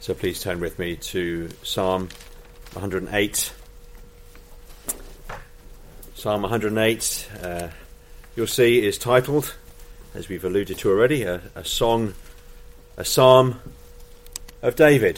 So please turn with me to Psalm 108. Psalm 108, you'll see, is titled, as we've alluded to already, a psalm of David.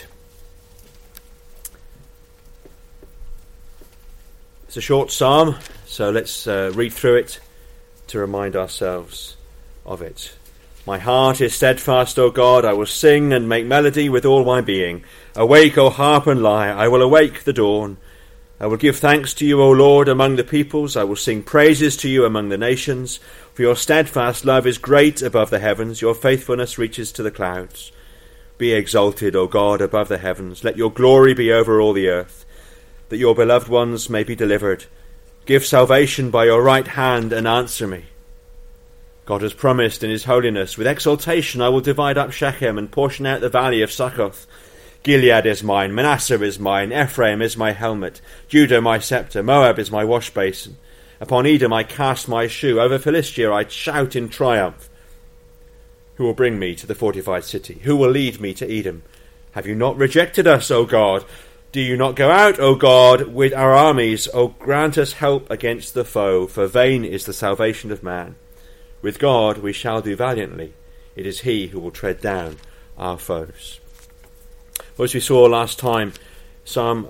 It's a short psalm, so let's read through it to remind ourselves of it. My heart is steadfast, O God, I will sing and make melody with all my being. Awake, O harp and lyre, I will awake the dawn. I will give thanks to you, O Lord, among the peoples. I will sing praises to you among the nations. For your steadfast love is great above the heavens. Your faithfulness reaches to the clouds. Be exalted, O God, above the heavens. Let your glory be over all the earth, that your beloved ones may be delivered. Give salvation by your right hand and answer me. God has promised in his holiness, with exaltation I will divide up Shechem and portion out the valley of Succoth. Gilead is mine, Manasseh is mine, Ephraim is my helmet, Judah my scepter, Moab is my wash basin. Upon Edom I cast my shoe, over Philistia I shout in triumph. Who will bring me to the fortified city? Who will lead me to Edom? Have you not rejected us, O God? Do you not go out, O God, with our armies? O grant us help against the foe, for vain is the salvation of man. With God we shall do valiantly. It is he who will tread down our foes. Well, as we saw last time, Psalm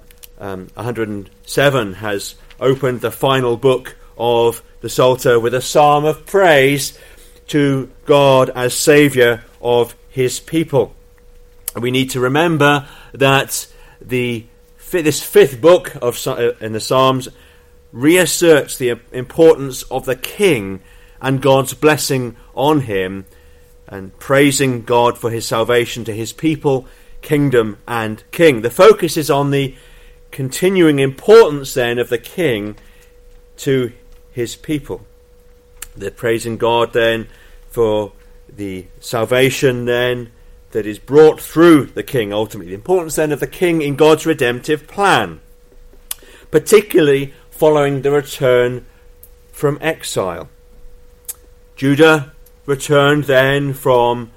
107 has opened the final book of the Psalter with a psalm of praise to God as Saviour of his people. And we need to remember that this fifth book in the Psalms reasserts the importance of the King and God's blessing on him, and praising God for his salvation to his people, kingdom and king. The focus is on the continuing importance then of the king to his people. They're praising God then for the salvation then that is brought through the king ultimately. The importance then of the king in God's redemptive plan, particularly following the return from exile. Judah returned then from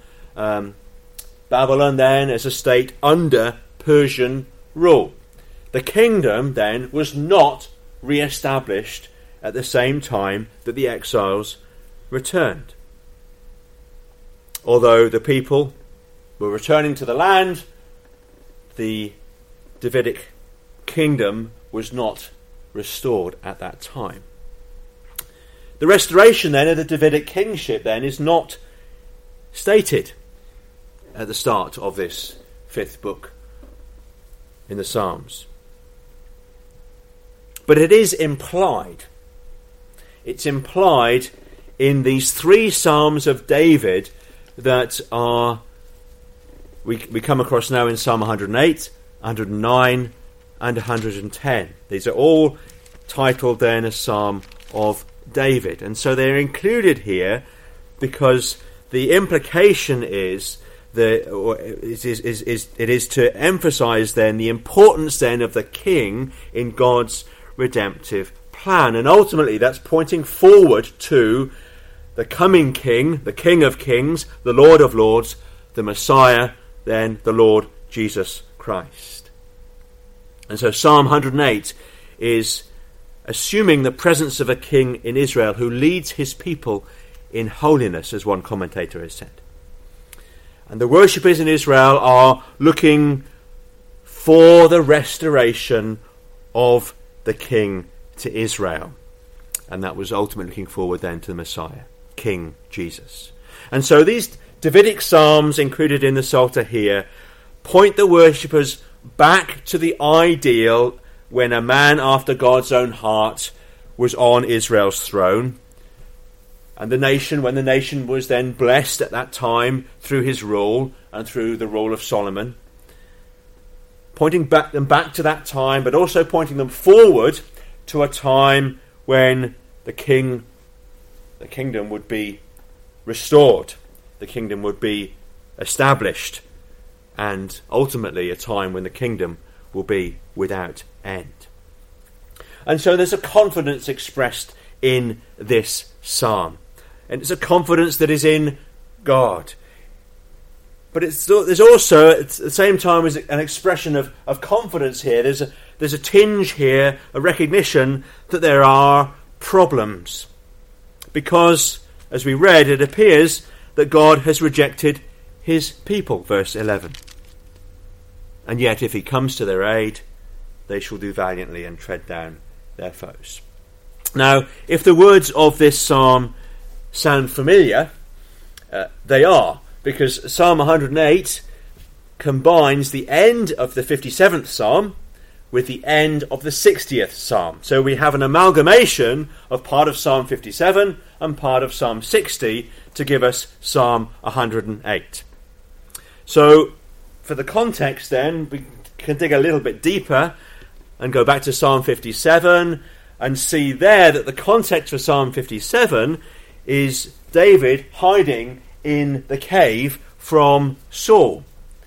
Babylon then as a state under Persian rule. The kingdom then was not re-established at the same time that the exiles returned. Although the people were returning to the land, the Davidic kingdom was not restored at that time. The restoration then of the Davidic kingship then is not stated at the start of this fifth book in the Psalms. But it is implied. It's implied in these three Psalms of David that we come across now in Psalm 108, 109 and 110. These are all titled then a Psalm of David. And so they're included here because the implication is it is to emphasize then the importance then of the king in God's redemptive plan. And ultimately that's pointing forward to the coming king, the King of Kings, the Lord of Lords, the Messiah, then the Lord Jesus Christ. And so Psalm 108 is assuming the presence of a king in Israel who leads his people in holiness, as one commentator has said. And the worshippers in Israel are looking for the restoration of the king to Israel. And that was ultimately looking forward then to the Messiah, King Jesus. And so these Davidic psalms included in the Psalter here point the worshippers back to the ideal when a man after God's own heart was on Israel's throne. And when the nation was then blessed at that time through his rule and through the rule of Solomon. Pointing them back to that time, but also pointing them forward to a time when the kingdom would be restored. The kingdom would be established. And ultimately a time when the kingdom will be without end. And so there's a confidence expressed in this psalm. And it's a confidence that is in God. But there's also, at the same time, as an expression of confidence here. There's a tinge here, a recognition that there are problems. Because, as we read, it appears that God has rejected his people, verse 11. And yet, if he comes to their aid, they shall do valiantly and tread down their foes. Now, if the words of this psalm sound familiar, they are, because Psalm 108 combines the end of the 57th psalm with the end of the 60th psalm. So we have an amalgamation of part of Psalm 57 and part of Psalm 60 to give us Psalm 108. So, for the context then, we can dig a little bit deeper and go back to Psalm 57 and see there that the context for Psalm 57 is David hiding in the cave from Saul.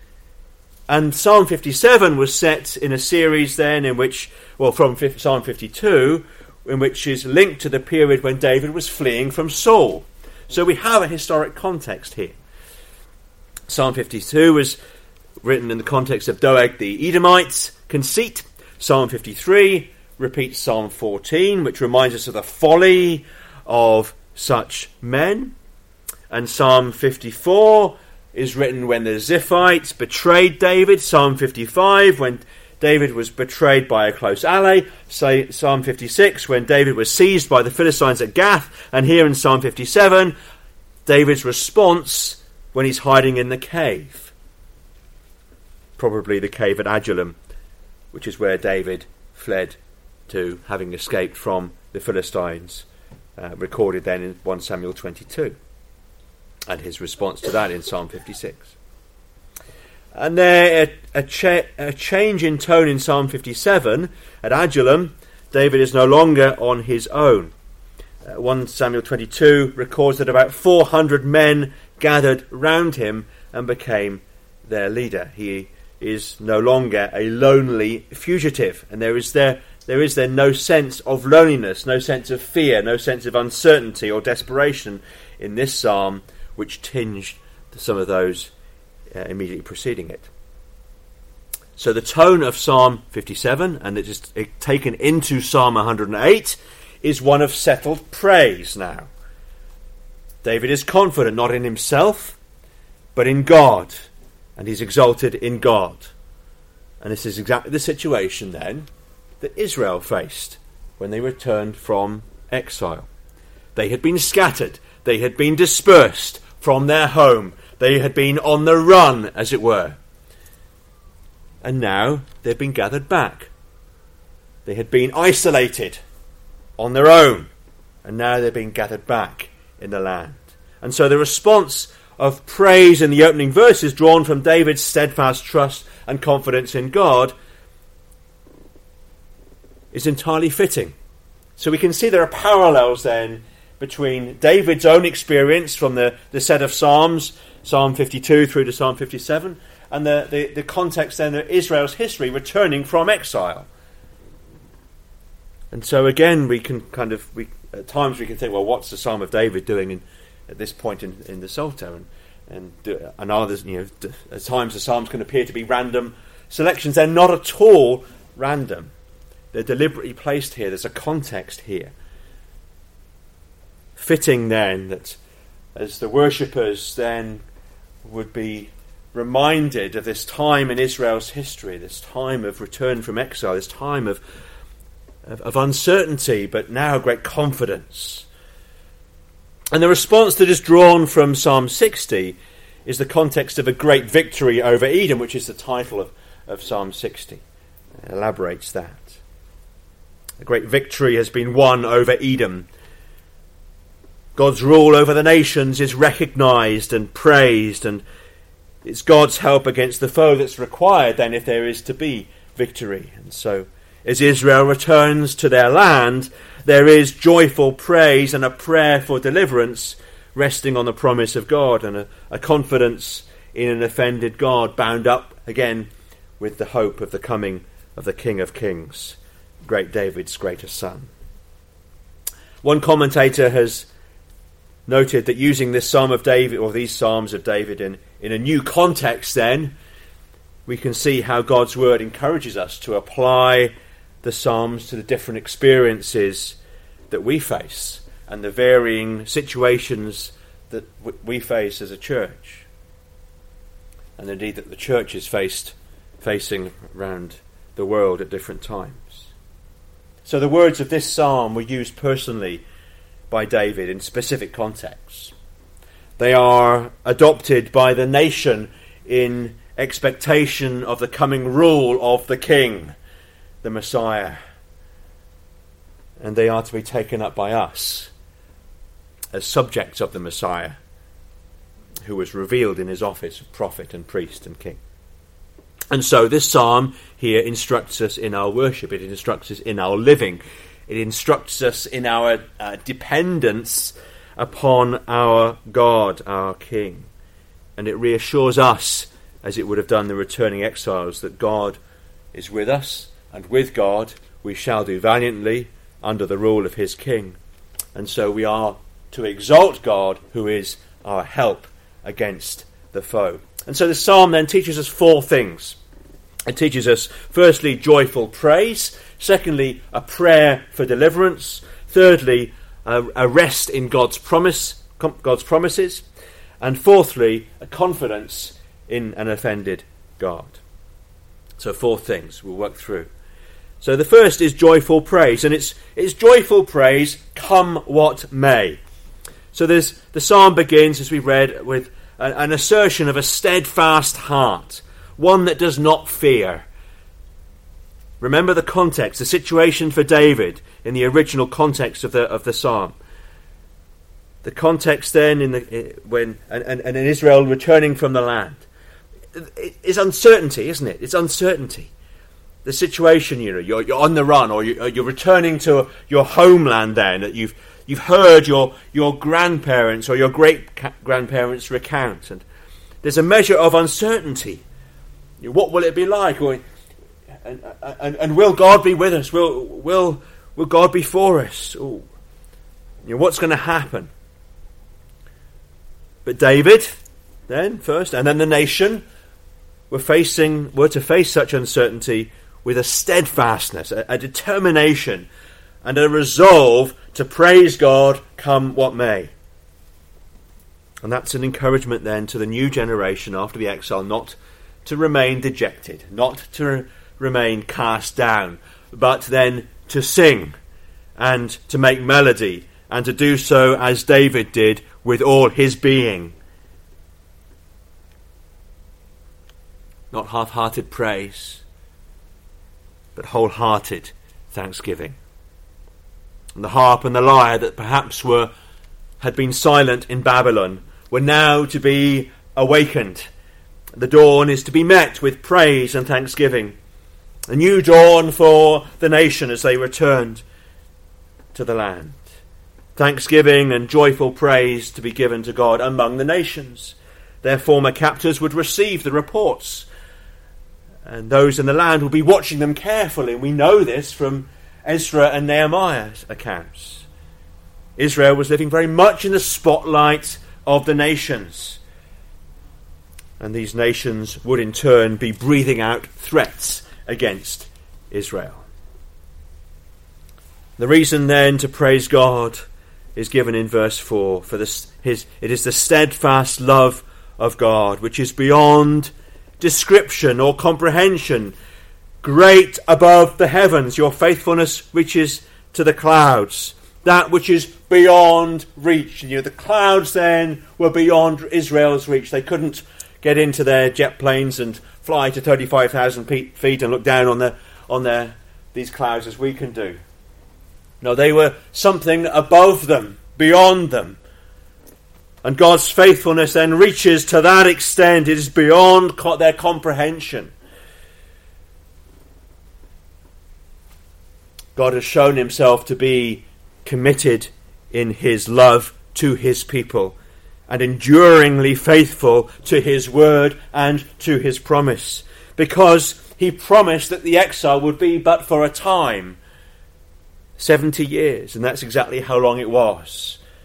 And Psalm 57 was set in a series then in which, from Psalm 52, in which is linked to the period when David was fleeing from Saul. So we have a historic context here. Psalm 52 was written in the context of Doeg the Edomite's conceit. Psalm 53 repeats Psalm 14, which reminds us of the folly of such men. And Psalm 54 is written when the Ziphites betrayed David. Psalm 55, when David was betrayed by a close ally. Psalm 56, when David was seized by the Philistines at Gath. And here in Psalm 57, David's response when he's hiding in the cave. Probably the cave at Adullam, which is where David fled to, having escaped from the Philistines, recorded then in 1 Samuel 22. And his response to that in Psalm 56. And there, a change in tone in Psalm 57. At Adullam, David is no longer on his own. 1 Samuel 22 records that about 400 men gathered round him and became their leader. He is no longer a lonely fugitive. And there is there no sense of loneliness, no sense of fear, no sense of uncertainty or desperation in this psalm, which tinged some of those immediately preceding it. So the tone of Psalm 57, and it's taken into Psalm 108, is one of settled praise now. David is confident not in himself, but in God, and he's exalted in God. And this is exactly the situation then that Israel faced when they returned from exile. They had been scattered, they had been dispersed from their home. They had been on the run, as it were. And now they've been gathered back. They had been isolated on their own. And now they've been gathered back in the land. And so the response of praise in the opening verses, drawn from David's steadfast trust and confidence in God, is entirely fitting. So we can see there are parallels then between David's own experience from the set of Psalms, Psalm 52 through to Psalm 57, and the context then of Israel's history returning from exile. And so again, we can at times we can think, well, what's the Psalm of David doing at this point in the Psalter? And others, at times the Psalms can appear to be random selections. They're not at all random. They're deliberately placed here. There's a context here. Fitting then that as the worshippers then would be reminded of this time in Israel's history, this time of return from exile, this time of uncertainty, but now great confidence. And the response that is drawn from Psalm 60 is the context of a great victory over Edom, which is the title of Psalm 60. It elaborates that. A great victory has been won over Edom. God's rule over the nations is recognised and praised, and it's God's help against the foe that's required then if there is to be victory. And so, as Israel returns to their land, there is joyful praise and a prayer for deliverance resting on the promise of God, and a confidence in an offended God bound up again with the hope of the coming of the King of Kings, great David's greatest son. One commentator has noted that using this Psalm of David, or these Psalms of David, in a new context, then we can see how God's word encourages us to apply the Psalms to the different experiences that we face and the varying situations that we face as a church, and indeed that the church is facing around the world at different times. So the words of this psalm were used personally by David in specific contexts. They are adopted by the nation in expectation of the coming rule of the King, the Messiah. And they are to be taken up by us as subjects of the Messiah, who was revealed in his office of prophet and priest and king. And so this psalm here instructs us in our worship. It instructs us in our living. It instructs us in our dependence upon our God, our King. And it reassures us, as it would have done the returning exiles, that God is with us, and with God we shall do valiantly under the rule of his King. And so we are to exalt God, who is our help against the foe. And so the psalm then teaches us four things. It teaches us, firstly, joyful praise. Secondly, a prayer for deliverance. Thirdly, a rest in God's promises. And fourthly, a confidence in an offended God. So four things we'll work through. So the first is joyful praise, and it's joyful praise come what may. So the psalm begins, as we read, with an assertion of a steadfast heart, one that does not fear. Remember the context, the situation for David in the original context of the psalm. The context then when Israel returning from the land is uncertainty, isn't it? It's uncertainty. The situation, you're on the run, or you're returning to your homeland. Then that you've heard your grandparents or your great grandparents recount, and there's a measure of uncertainty. What will it be like? And will God be with us? Will God be for us? What's going to happen? But David, then first, and then the nation were to face such uncertainty with a steadfastness, a determination, and a resolve to praise God come what may. And that's an encouragement then to the new generation after the exile, not to remain dejected, not to remain cast down, but then to sing and to make melody, and to do so as David did with all his being. Not half-hearted praise, but wholehearted thanksgiving. And the harp and the lyre that perhaps had been silent in Babylon were now to be awakened. The dawn is to be met with praise and thanksgiving. A new dawn for the nation as they returned to the land. Thanksgiving and joyful praise to be given to God among the nations. Their former captors would receive the reports, and those in the land will be watching them carefully. We know this from Ezra and Nehemiah's accounts. Israel was living very much in the spotlight of the nations, and these nations would in turn be breathing out threats against Israel. The reason then to praise God is given in verse 4. It is the steadfast love of God, which is beyond description or comprehension, great above the heavens. Your faithfulness reaches to the clouds, that which is beyond reach. The clouds then were beyond Israel's reach. They couldn't get into their jet planes and fly to 35,000 feet and look down on these clouds as we can do. No, they were something above them, beyond them. And God's faithfulness then reaches to that extent. It is beyond their comprehension. God has shown himself to be committed in his love to his people and enduringly faithful to his word and to his promise, because he promised that the exile would be but for a time, 70 years, and that's exactly how long it was.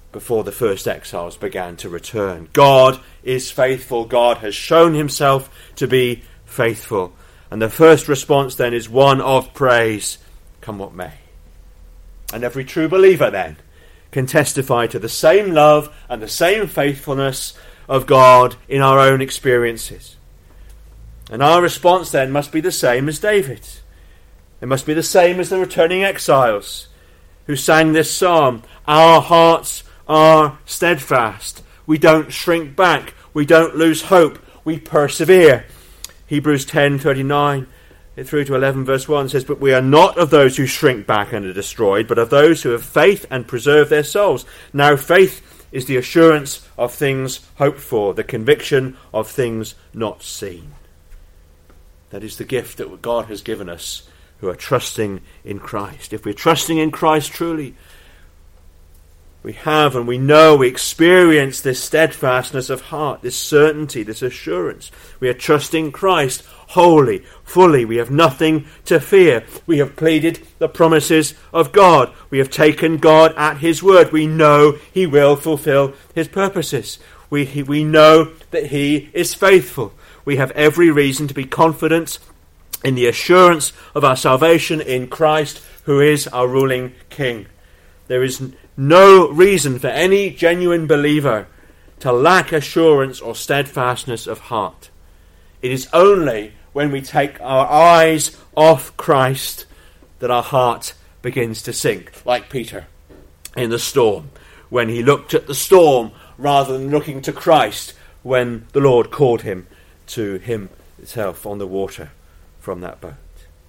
before the first exiles began to return. God is faithful. God has shown himself to be faithful. And the first response then is one of praise, come what may. And every true believer then can testify to the same love and the same faithfulness of God in our own experiences. And our response then must be the same as David. It must be the same as the returning exiles who sang this psalm. Our hearts are steadfast. We don't shrink back. We don't lose hope. We persevere. Hebrews 10:39 through to 11 verse 1 says, but we are not of those who shrink back and are destroyed, but of those who have faith and preserve their souls. Now faith is the assurance of things hoped for, the conviction of things not seen. That is the gift that God has given us who are trusting in Christ. If we're trusting in Christ truly, we have and we know, we experience this steadfastness of heart, this certainty, this assurance. We are trusting Christ wholly, fully. We have nothing to fear. We have pleaded the promises of God. We have taken God at his word. We know he will fulfill his purposes. We know that he is faithful. We have every reason to be confident in the assurance of our salvation in Christ, who is our ruling King. There is no reason for any genuine believer to lack assurance or steadfastness of heart. It is only when we take our eyes off Christ that our heart begins to sink, like Peter in the storm, when he looked at the storm rather than looking to Christ when the Lord called him to himself on the water from that boat.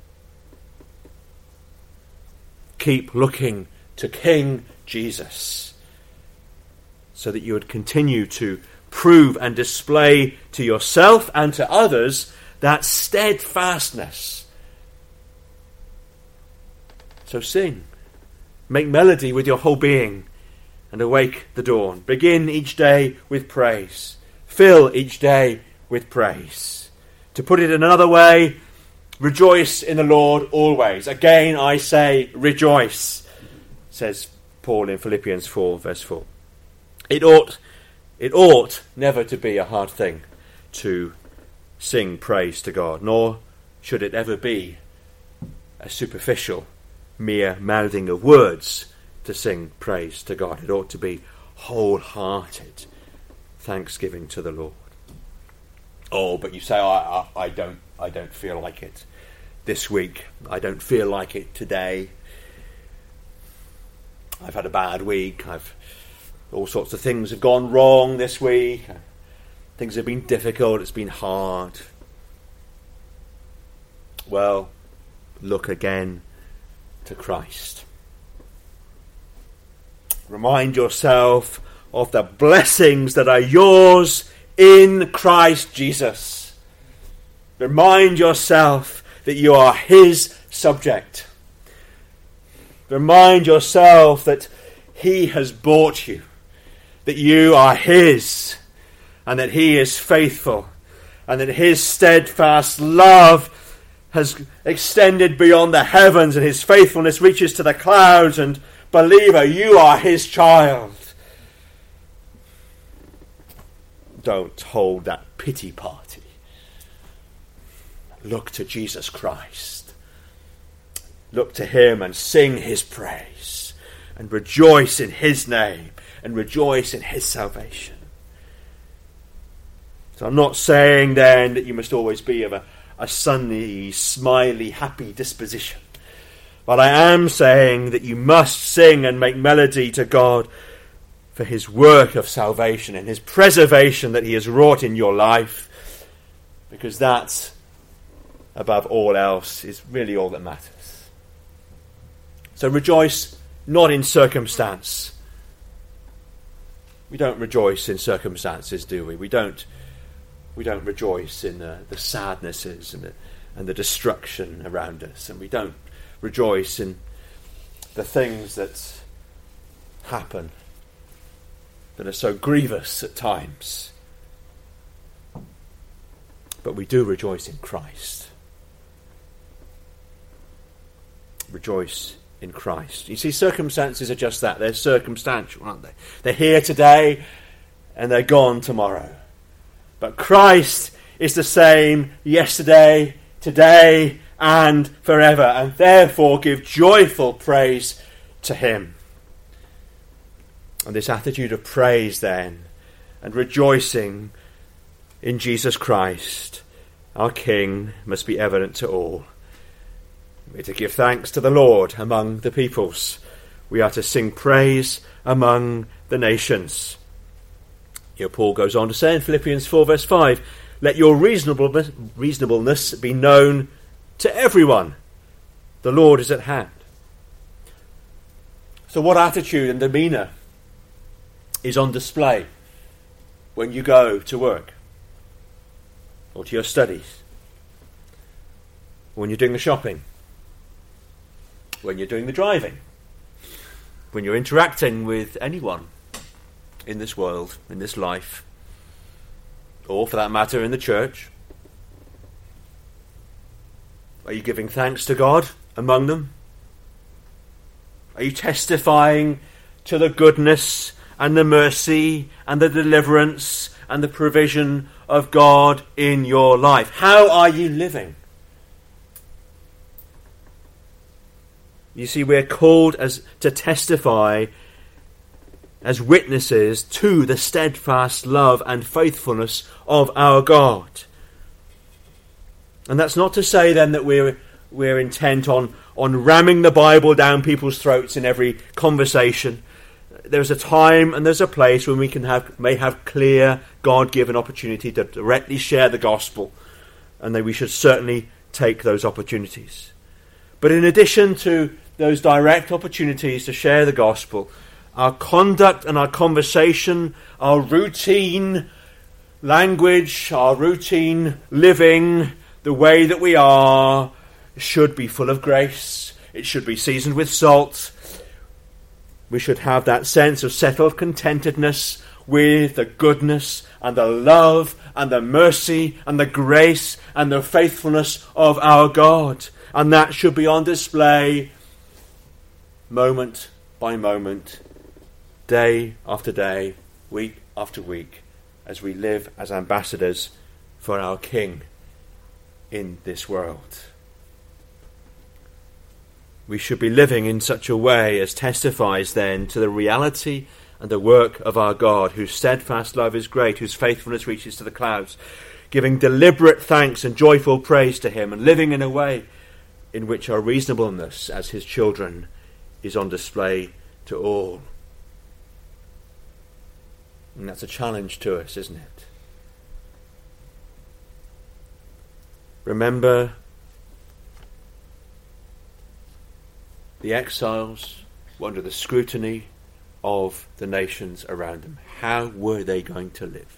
Keep looking to King Jesus, so that you would continue to prove and display to yourself and to others that steadfastness. So sing, make melody with your whole being, and awake the dawn. Begin each day with praise. Fill each day with praise. To put it another way, rejoice in the Lord always. Again I say, rejoice, says Paul in Philippians 4 verse 4. It ought never to be a hard thing to sing praise to God, nor should it ever be a superficial, mere mouthing of words to sing praise to God. It ought to be wholehearted thanksgiving to the Lord. Oh, but you say, I don't feel like it this week. I don't feel like it today. I've had a bad week. All sorts of things have gone wrong this week. Things have been difficult. It's been hard. Well, look again to Christ. Remind yourself of the blessings that are yours in Christ Jesus. Remind yourself that you are his subject. Remind yourself that he has bought you, that you are his, and that he is faithful, and that his steadfast love has extended beyond the heavens, and his faithfulness reaches to the clouds. And believer, you are his child. Don't hold that pity party. Look to Jesus Christ. Look to him and sing his praise, and rejoice in his name, and rejoice in his salvation. So I'm not saying then that you must always be of a sunny, smiley, happy disposition. But I am saying that you must sing and make melody to God for his work of salvation and his preservation that he has wrought in your life, because that, above all else, is really all that matters. So rejoice not in circumstance. We don't rejoice in circumstances, do we? We don't rejoice in the sadnesses and the destruction around us, and we don't rejoice in the things that happen that are so grievous at times. But we do rejoice in Christ. Rejoice in Christ. You see, circumstances are just that. They're circumstantial, aren't they? They're here today and they're gone tomorrow. But Christ is the same yesterday, today, and forever, and therefore give joyful praise to him. And this attitude of praise then, and rejoicing in Jesus Christ, our King, must be evident to all. We are to give thanks to the Lord among the peoples. We are to sing praise among the nations. Here Paul goes on to say in Philippians 4 verse 5, let your reasonableness be known to everyone. The Lord is at hand. So what attitude and demeanour is on display when you go to work or to your studies, when you're doing the shopping, when you're doing the driving, when you're interacting with anyone in this world, in this life, or for that matter in the church? Are you giving thanks to God among them? Are you testifying to the goodness and the mercy and the deliverance and the provision of God in your life? How are you living? You see, we're called to testify as witnesses to the steadfast love and faithfulness of our God. And that's not to say then that we're intent on ramming the Bible down people's throats in every conversation. There's a time and there's a place when we may have clear God-given opportunity to directly share the gospel, and then we should certainly take those opportunities. But in addition to those direct opportunities to share the gospel, our conduct and our conversation, our routine language, our routine living, the way that we are, should be full of grace. It should be seasoned with salt. We should have that sense of settled contentedness with the goodness and the love and the mercy and the grace and the faithfulness of our God. And that should be on display moment by moment, day after day, week after week, as we live as ambassadors for our King in this world. We should be living in such a way as testifies then to the reality and the work of our God, whose steadfast love is great, whose faithfulness reaches to the clouds, giving deliberate thanks and joyful praise to him, and living in a way in which our reasonableness as his children is on display to all. And that's a challenge to us, isn't it? Remember the exiles were under the scrutiny of the nations around them. How were they going to live?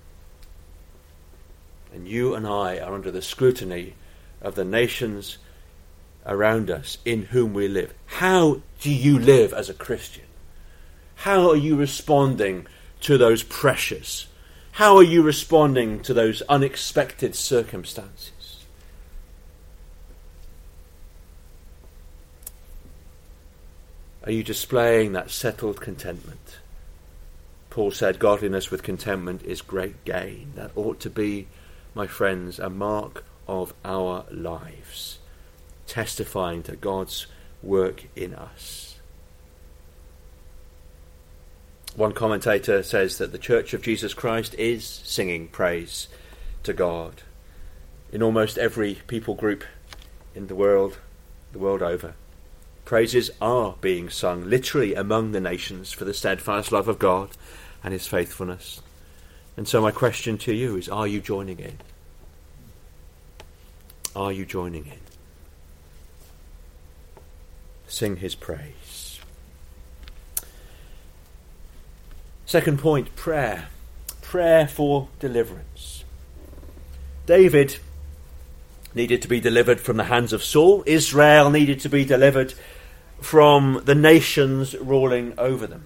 And you and I are under the scrutiny of the nations around us in whom we live. How do you live as a Christian? How are you responding to those pressures? How are you responding to those unexpected circumstances? Are you displaying that settled contentment? Paul said, godliness with contentment is great gain. That ought to be, my friends, a mark of our lives, testifying to God's work in us. One commentator says that the Church of Jesus Christ is singing praise to God in almost every people group in the world over. Praises are being sung literally among the nations for the steadfast love of God and his faithfulness. And so my question to you is, are you joining in? Are you joining in? Sing his praise. Second point, prayer. Prayer for deliverance. David needed to be delivered from the hands of Saul. Israel needed to be delivered from the nations ruling over them.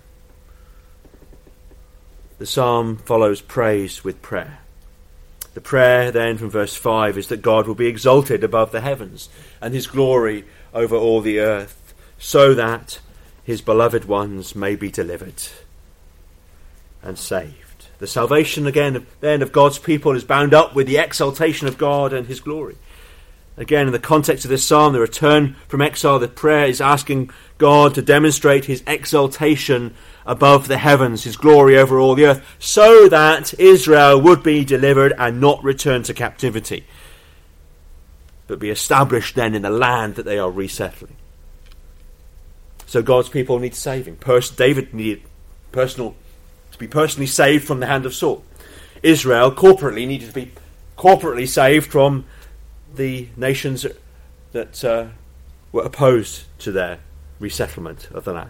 The psalm follows praise with prayer. The prayer then from verse 5 is that God will be exalted above the heavens and his glory over all the earth. so that his beloved ones may be delivered and saved. The salvation again then of God's people is bound up with the exaltation of God and his glory. Again, in the context of this psalm, the return from exile, the prayer is asking God to demonstrate his exaltation above the heavens, his glory over all the earth, so that Israel would be delivered and not return to captivity, but be established then in the land that they are resettling. So God's people need saving. David needed to be personally saved from the hand of Saul. Israel corporately needed to be corporately saved from the nations that were opposed to their resettlement of the land.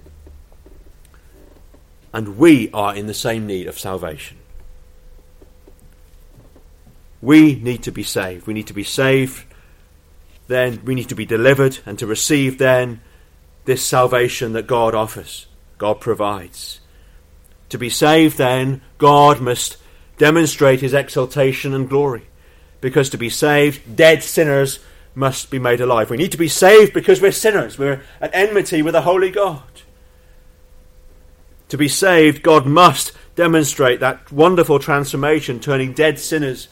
And we are in the same need of salvation. We need to be saved. We need to be saved. Then we need to be delivered and to receive then this salvation that God offers, God provides. To be saved then, God must demonstrate his exaltation and glory. Because to be saved, dead sinners must be made alive. We need to be saved because we're sinners. We're at enmity with a holy God. To be saved, God must demonstrate that wonderful transformation, turning dead sinners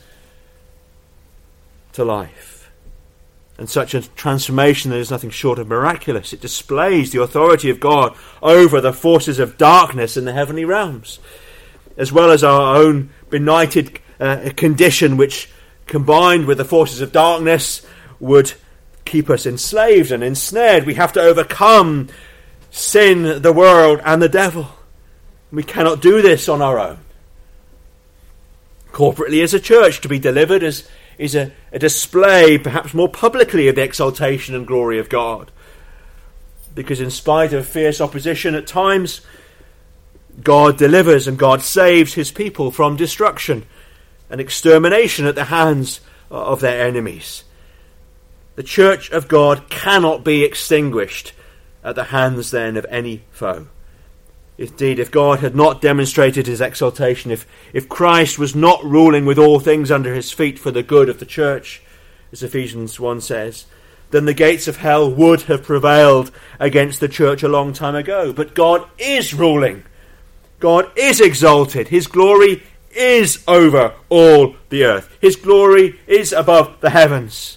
to life. And such a transformation that is nothing short of miraculous. It displays the authority of God over the forces of darkness in the heavenly realms, as well as our own benighted condition, which combined with the forces of darkness would keep us enslaved and ensnared. We have to overcome sin, the world, and the devil. We cannot do this on our own. Corporately as a church, to be delivered is a display, perhaps more publicly, of the exaltation and glory of God. Because in spite of fierce opposition at times, God delivers and God saves his people from destruction and extermination at the hands of their enemies. The church of God cannot be extinguished at the hands then of any foe. Indeed, if God had not demonstrated his exaltation, if Christ was not ruling with all things under his feet for the good of the church, as Ephesians 1 says, then the gates of hell would have prevailed against the church a long time ago. But God is ruling. God is exalted. His glory is over all the earth. His glory is above the heavens.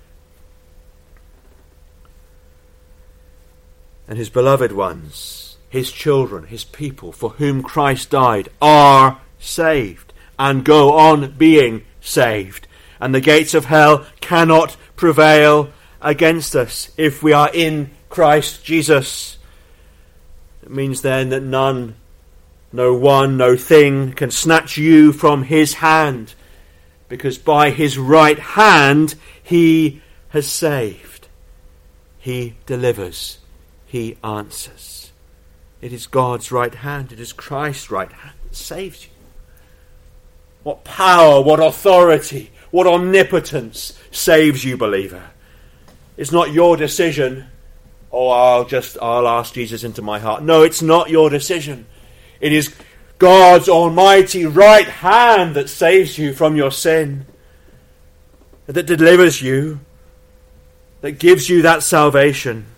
And his beloved ones, his children, his people, for whom Christ died, are saved and go on being saved. And the gates of hell cannot prevail against us if we are in Christ Jesus. It means then that none, no one, no thing can snatch you from his hand, because by his right hand he has saved. He delivers. He answers. It is God's right hand. It is Christ's right hand that saves you. What power, what authority, what omnipotence saves you, believer. It's not your decision. Oh, I'll ask Jesus into my heart. No, it's not your decision. It is God's almighty right hand that saves you from your sin, that delivers you, that gives you that salvation.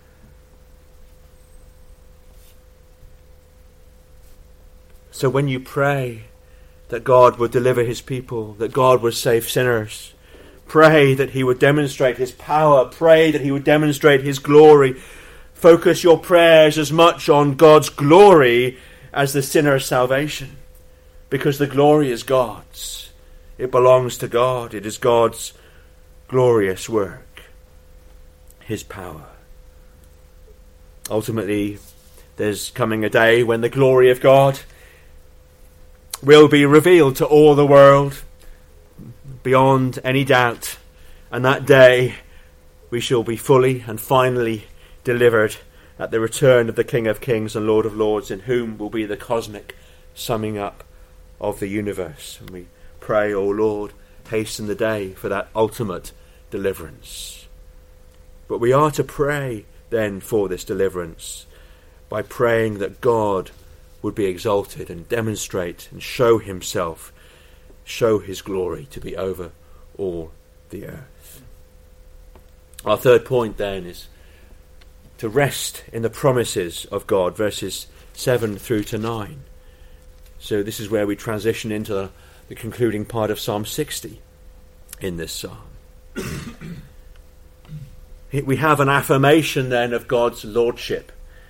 So when you pray that God would deliver his people, that God would save sinners, pray that he would demonstrate his power, pray that he would demonstrate his glory. Focus your prayers as much on God's glory as the sinner's salvation, because the glory is God's. It belongs to God. It is God's glorious work, his power. Ultimately, there's coming a day when the glory of God will be revealed to all the world beyond any doubt, and that day we shall be fully and finally delivered at the return of the King of Kings and Lord of Lords, in whom will be the cosmic summing up of the universe. And we pray, O Lord, hasten the day for that ultimate deliverance. But we are to pray then for this deliverance by praying that God would be exalted and demonstrate and show himself, show his glory to be over all the earth. Our third point then is to rest in the promises of God, verses 7 through to 9. So this is where we transition into the concluding part of Psalm 60 in this psalm. We have an affirmation then of God's lordship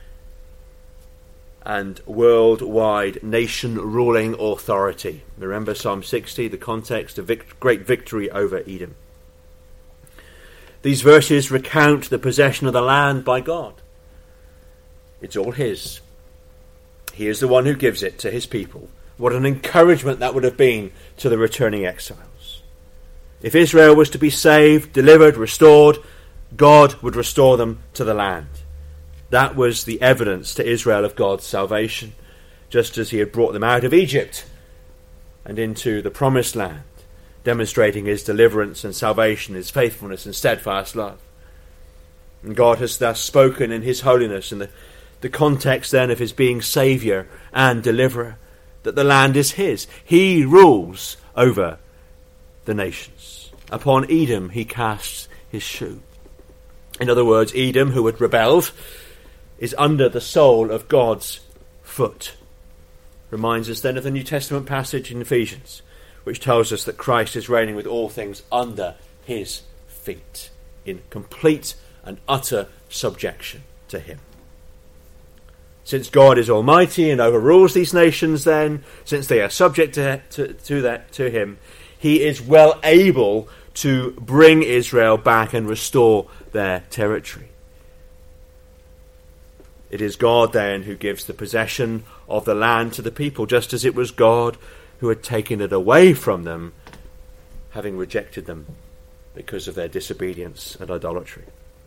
and worldwide nation-ruling authority. Remember Psalm 60, the context of great victory over Edom. These verses recount the possession of the land by God. It's all his. He is the one who gives it to his people. What an encouragement that would have been to the returning exiles. If Israel was to be saved, delivered, restored, God would restore them to the land. That was the evidence to Israel of God's salvation, just as he had brought them out of Egypt and into the promised land, demonstrating his deliverance and salvation, his faithfulness and steadfast love. And God has thus spoken in his holiness, in the context then of his being Saviour and Deliverer, that the land is his. He rules over the nations. Upon Edom he casts his shoe. In other words, Edom, who had rebelled, is under the sole of God's foot. Reminds us then of the New Testament passage in Ephesians, which tells us that Christ is reigning with all things under his feet, in complete and utter subjection to him. Since God is almighty and overrules these nations then, since they are subject to him, he is well able to bring Israel back and restore their territory. It is God then who gives the possession of the land to the people, just as it was God who had taken it away from them, having rejected them because of their disobedience and idolatry.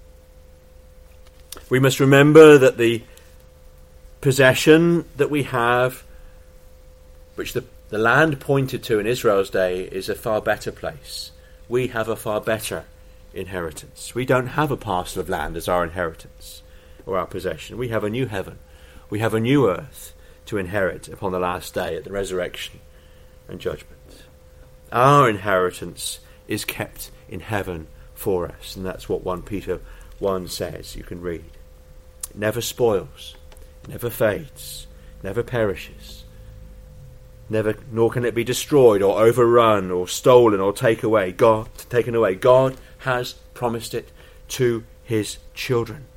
We must remember that the possession that we have, which the land pointed to in Israel's day, is a far better place. We have a far better inheritance. We don't have a parcel of land as our inheritance or our possession. We have a new heaven. We have a new earth to inherit upon the last day at the resurrection and judgment. Our inheritance is kept in heaven for us, and that's what 1 Peter 1 says. You can read. It never spoils, never fades, never perishes. Nor can it be destroyed or overrun or stolen or taken away. God has promised it to his children.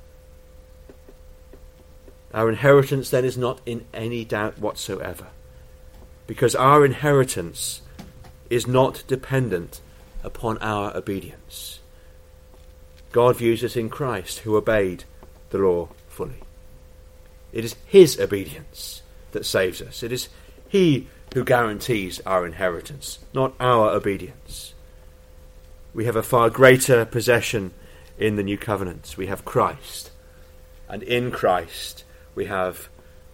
Our inheritance then is not in any doubt whatsoever, because our inheritance is not dependent upon our obedience. God views us in Christ, who obeyed the law fully. It is his obedience that saves us. It is he who guarantees our inheritance, not our obedience. We have a far greater possession in the new covenant. We have Christ, and in Christ we have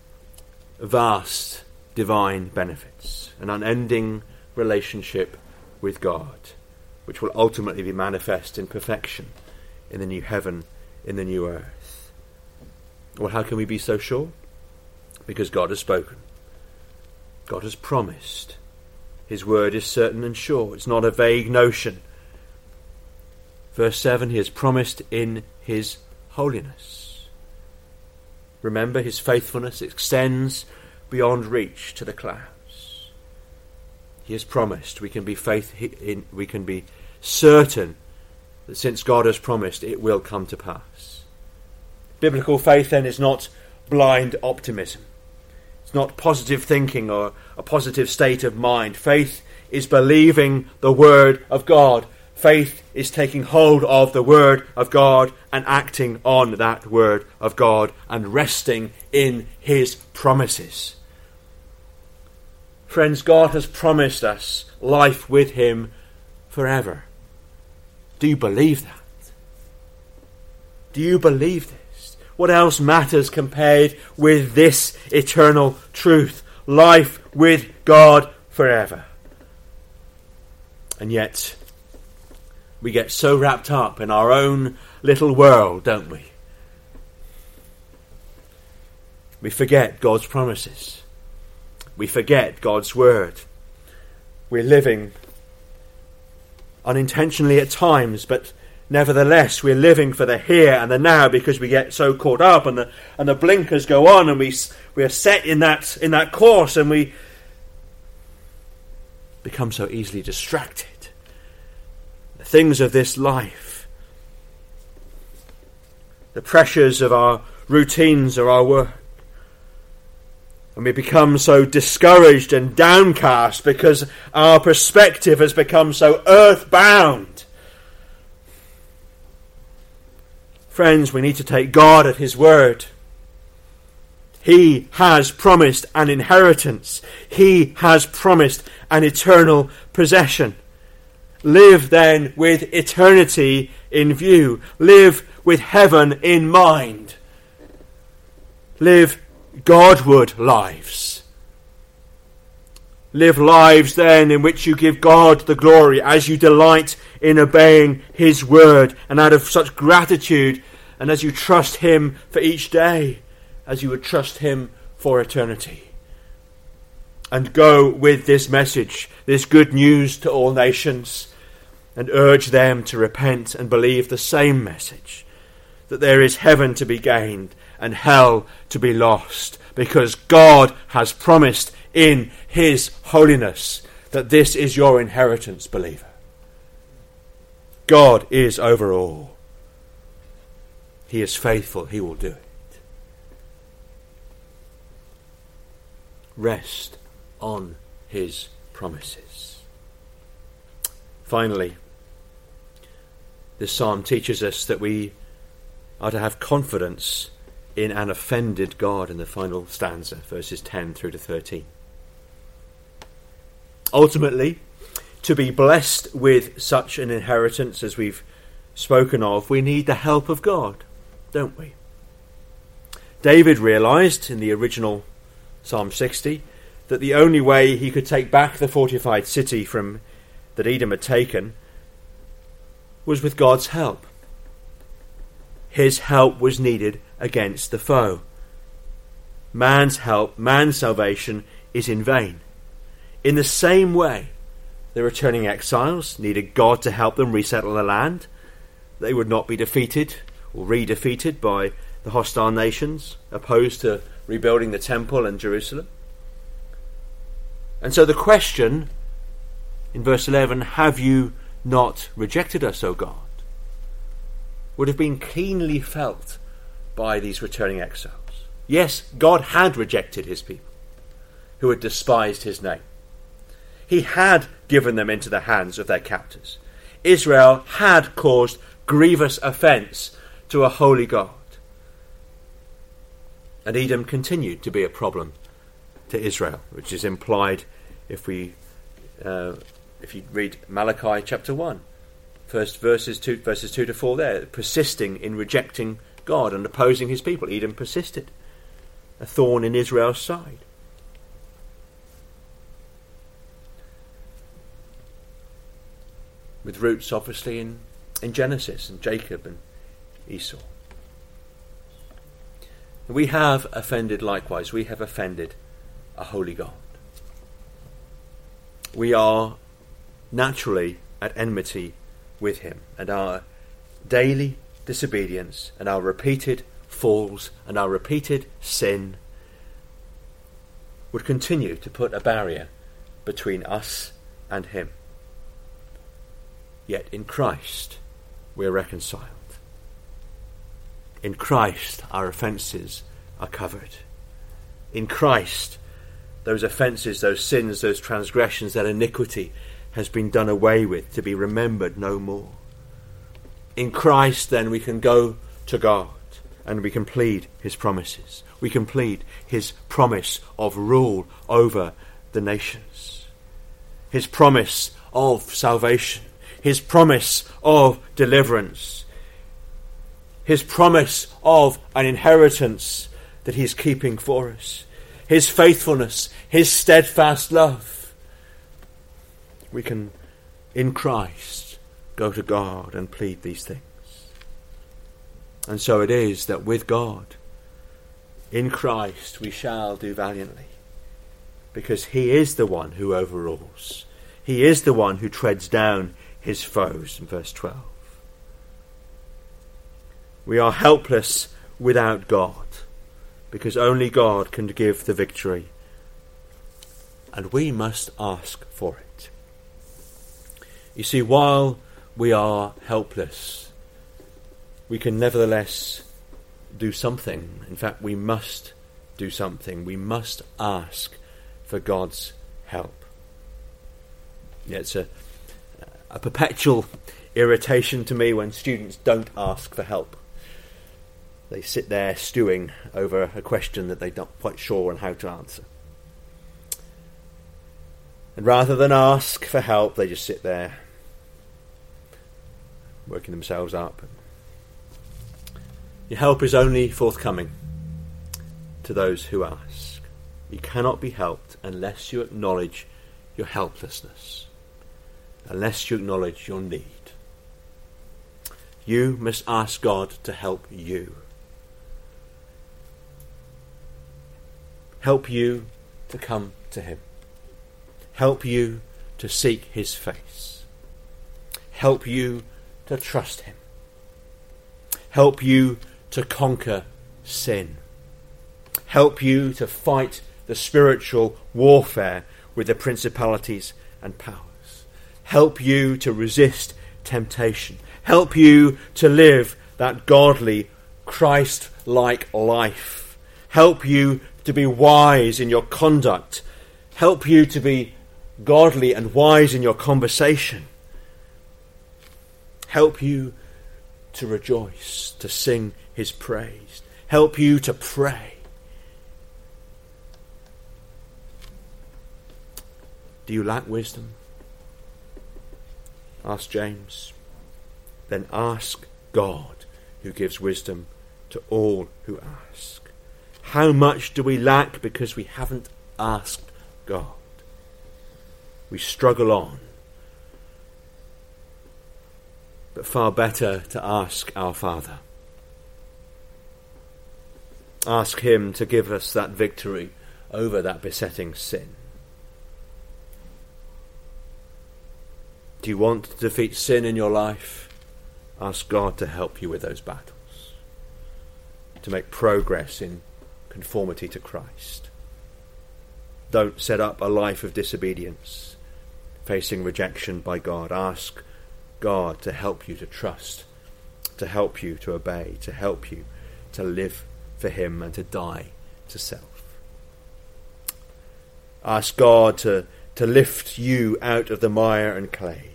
vast divine benefits, an unending relationship with God, which will ultimately be manifest in perfection in the new heaven, in the new earth. Well, how can we be so sure? Because God has spoken. God has promised. His word is certain and sure. It's not a vague notion. Verse 7, he has promised in his holiness. Remember, his faithfulness extends beyond reach to the clouds. He has promised. We can be certain that since God has promised, it will come to pass. Biblical faith then is not blind optimism. Not positive thinking or a positive state of mind. Faith is believing the word of God. Faith is taking hold of the word of God and acting on that word of God and resting in his promises. Friends, God has promised us life with him forever. Do you believe that? Do you believe this? What else matters compared with this eternal truth? Life with God forever. And yet, we get so wrapped up in our own little world, don't we? We forget God's promises. We forget God's word. We're living unintentionally at times, but nevertheless, we're living for the here and the now because we get so caught up, and the blinkers go on, and we are set in that course, and we become so easily distracted. The things of this life, the pressures of our routines of our work, and we become so discouraged and downcast because our perspective has become so earthbound. Friends, we need to take God at his word. He has promised an inheritance. He has promised an eternal possession. Live then with eternity in view. Live with heaven in mind. Live Godward lives. Live lives then in which you give God the glory as you delight in obeying his word, and out of such gratitude, and as you trust him for each day, as you would trust him for eternity. And go with this message, this good news to all nations, and urge them to repent and believe the same message, that there is heaven to be gained and hell to be lost, because God has promised in his holiness that this is your inheritance, believer. God is over all. He is faithful. He will do it. Rest on his promises. Finally, this psalm teaches us that we are to have confidence in an offended God in the final stanza, verses 10 through to 13. Ultimately, to be blessed with such an inheritance as we've spoken of, we need the help of God, don't we? David realised in the original Psalm 60 that the only way he could take back the fortified city that Edom had taken was with God's help. His help was needed against the foe. Man's help, man's salvation is in vain. In the same way, the returning exiles needed God to help them resettle the land. They would not be defeated or re-defeated by the hostile nations opposed to rebuilding the temple and Jerusalem. And so the question in verse 11, have you not rejected us, O God, would have been keenly felt by these returning exiles. Yes, God had rejected his people who had despised his name. He had given them into the hands of their captors. Israel had caused grievous offence to a holy God. And Edom continued to be a problem to Israel, which is implied if you read Malachi chapter 1. First verses 2 to 4 there, persisting in rejecting God and opposing his people. Edom persisted, a thorn in Israel's side. With roots obviously in Genesis and Jacob and Esau. We have offended likewise. We have offended a holy God. We are naturally at enmity with him, and our daily disobedience and our repeated falls and our repeated sin would continue to put a barrier between us and him. Yet in Christ we're reconciled. In Christ our offences are covered. In Christ those offences, those sins, those transgressions, that iniquity has been done away with, to be remembered no more. In Christ then we can go to God and we can plead his promises. We can plead his promise of rule over the nations. His promise of salvation. His promise of deliverance. His promise of an inheritance that he's keeping for us. His faithfulness, his steadfast love. We can, in Christ, go to God and plead these things. And so it is that with God, in Christ, we shall do valiantly. Because he is the one who overrules. He is the one who treads down his foes, in verse 12. We are helpless without God, because only God can give the victory, and we must ask for it. You see, while we are helpless, we can nevertheless do something. In fact, we must do something. We must ask for God's help. Yeah, it's a perpetual irritation to me when students don't ask for help. They sit there stewing over a question that they're not quite sure on how to answer. And rather than ask for help, they just sit there working themselves up. Your help is only forthcoming to those who ask. You cannot be helped unless you acknowledge your helplessness, unless you acknowledge your need. You must ask God to help you. Help you to come to him. Help you to seek his face. Help you to trust him. Help you to conquer sin. Help you to fight the spiritual warfare with the principalities and powers. Help you to resist temptation. Help you to live that godly, Christ-like life. Help you to be wise in your conduct. Help you to be godly and wise in your conversation. Help you to rejoice, to sing his praise. Help you to pray. Do you lack wisdom? Asked James. Then ask God, who gives wisdom to all who ask. How much do we lack because we haven't asked God? We struggle on. But far better to ask our Father. Ask him to give us that victory over that besetting sin. Do you want to defeat sin in your life? Ask God to help you with those battles, to make progress in conformity to Christ. Don't set up a life of disobedience, facing rejection by God. Ask God to help you to trust, to help you to obey, to help you to live for him and to die to self. Ask God to lift you out of the mire and clay.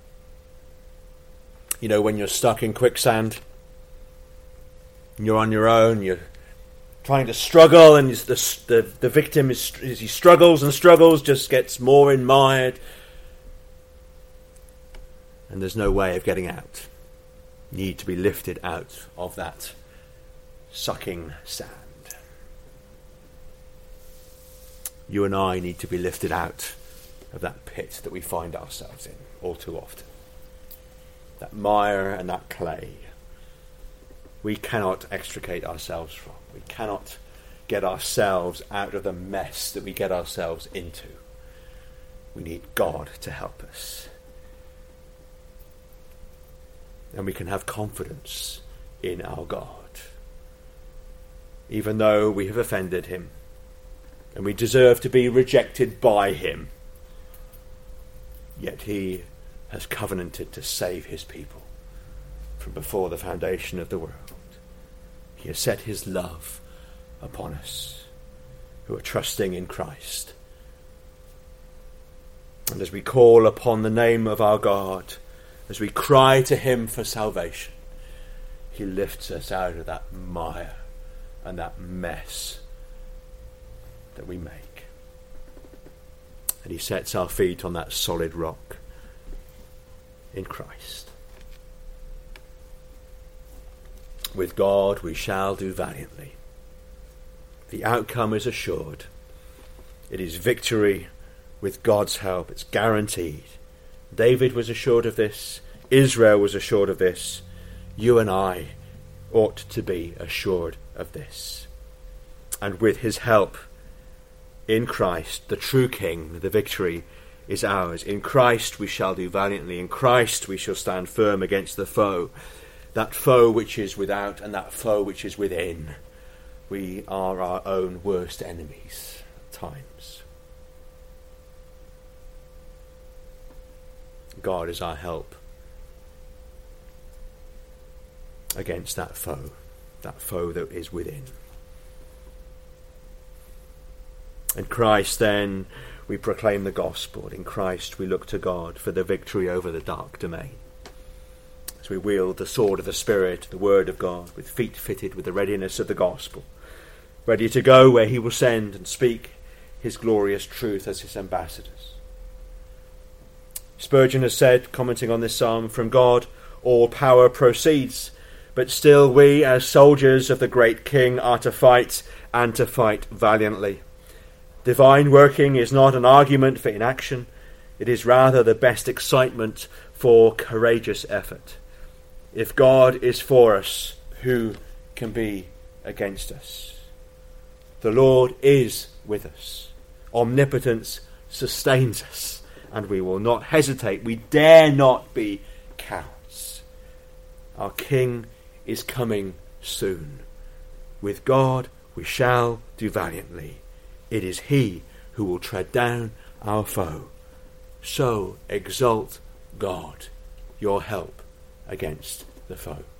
You know, when you're stuck in quicksand, and you're on your own, you're trying to struggle, and the victim, as he struggles and struggles, just gets more mired, and there's no way of getting out. You need to be lifted out of that sucking sand. You and I need to be lifted out of that pit that we find ourselves in all too often. That mire and that clay. We cannot extricate ourselves from. We cannot get ourselves out of the mess that we get ourselves into. We need God to help us. And we can have confidence in our God. Even though we have offended him, and we deserve to be rejected by him, yet he has covenanted to save his people from before the foundation of the world. He has set his love upon us who are trusting in Christ. And as we call upon the name of our God, as we cry to him for salvation, he lifts us out of that mire and that mess that we make. And he sets our feet on that solid rock in Christ. With God we shall do valiantly. The outcome is assured. It is victory with God's help. It's guaranteed. David was assured of this. Israel was assured of this. You and I ought to be assured of this. And with his help in Christ, the true King, the victory is ours. In Christ we shall do valiantly. In Christ we shall stand firm against the foe. that foe which is without and that foe which is within. We are our own worst enemies at times. God is our help against that foe that is within. In Christ, then, we proclaim the gospel. In Christ, we look to God for the victory over the dark domain. As we wield the sword of the Spirit, the word of God, with feet fitted with the readiness of the gospel, ready to go where he will send and speak his glorious truth as his ambassadors. Spurgeon has said, commenting on this psalm, "From God all power proceeds, but still we, as soldiers of the great King, are to fight, and to fight valiantly. Divine working is not an argument for inaction. It is rather the best excitement for courageous effort. If God is for us, who can be against us? The Lord is with us. Omnipotence sustains us, and we will not hesitate. We dare not be cowards. Our King is coming soon. With God we shall do valiantly. It is he who will tread down our foe. So exalt God, your help against the foe."